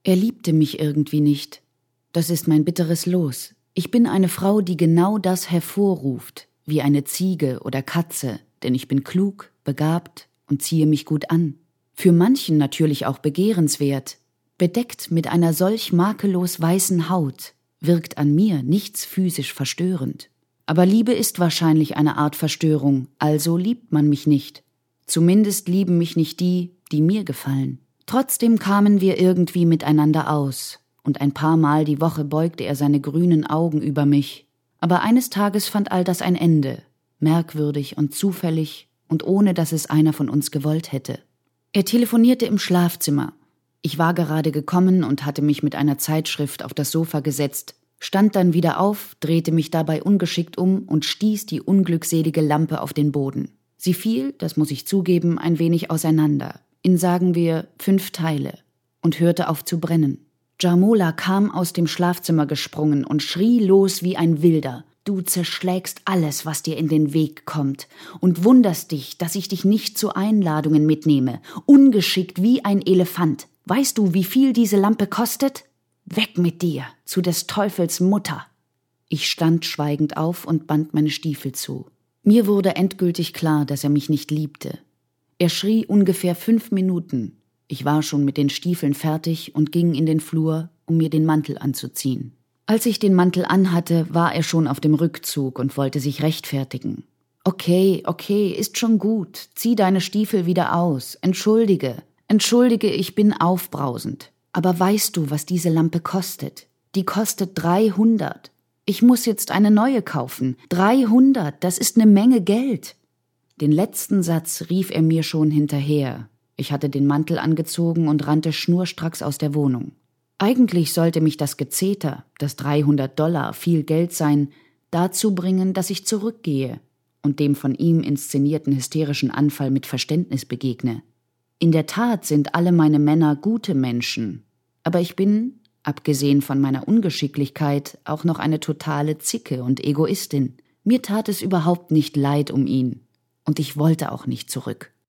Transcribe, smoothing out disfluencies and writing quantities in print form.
Er liebte mich irgendwie nicht. Das ist mein bitteres Los. Ich bin eine Frau, die genau das hervorruft, wie eine Ziege oder Katze, denn ich bin klug, begabt und ziehe mich gut an. Für manchen natürlich auch begehrenswert. Bedeckt mit einer solch makellos weißen Haut wirkt an mir nichts physisch verstörend. Aber Liebe ist wahrscheinlich eine Art Verstörung, also liebt man mich nicht. Zumindest lieben mich nicht die, die mir gefallen. Trotzdem kamen wir irgendwie miteinander aus, und ein paar Mal die Woche beugte er seine grünen Augen über mich. Aber eines Tages fand all das ein Ende, merkwürdig und zufällig und ohne, dass es einer von uns gewollt hätte. Er telefonierte im Schlafzimmer. Ich war gerade gekommen und hatte mich mit einer Zeitschrift auf das Sofa gesetzt, stand dann wieder auf, drehte mich dabei ungeschickt um und stieß die unglückselige Lampe auf den Boden. Sie fiel, das muss ich zugeben, ein wenig auseinander, in sagen wir 5 Teile, und hörte auf zu brennen. Djarmola kam aus dem Schlafzimmer gesprungen und schrie los wie ein Wilder. Du zerschlägst alles, was dir in den Weg kommt, und wunderst dich, dass ich dich nicht zu Einladungen mitnehme, ungeschickt wie ein Elefant. Weißt du, wie viel diese Lampe kostet? Weg mit dir, zu des Teufels Mutter. Ich stand schweigend auf und band meine Stiefel zu. Mir wurde endgültig klar, dass er mich nicht liebte. Er schrie ungefähr 5 Minuten. Ich war schon mit den Stiefeln fertig und ging in den Flur, um mir den Mantel anzuziehen. Als ich den Mantel anhatte, war er schon auf dem Rückzug und wollte sich rechtfertigen. Okay, ist schon gut. Zieh deine Stiefel wieder aus. Entschuldige, ich bin aufbrausend. Aber weißt du, was diese Lampe kostet? Die kostet 300. Ich muss jetzt eine neue kaufen. 300, das ist eine Menge Geld. Den letzten Satz rief er mir schon hinterher. Ich hatte den Mantel angezogen und rannte schnurstracks aus der Wohnung. Eigentlich sollte mich das Gezeter, das $300 viel Geld sein, dazu bringen, dass ich zurückgehe und dem von ihm inszenierten hysterischen Anfall mit Verständnis begegne. In der Tat sind alle meine Männer gute Menschen, aber ich bin, abgesehen von meiner Ungeschicklichkeit, auch noch eine totale Zicke und Egoistin. Mir tat es überhaupt nicht leid um ihn, und ich wollte auch nicht zurück.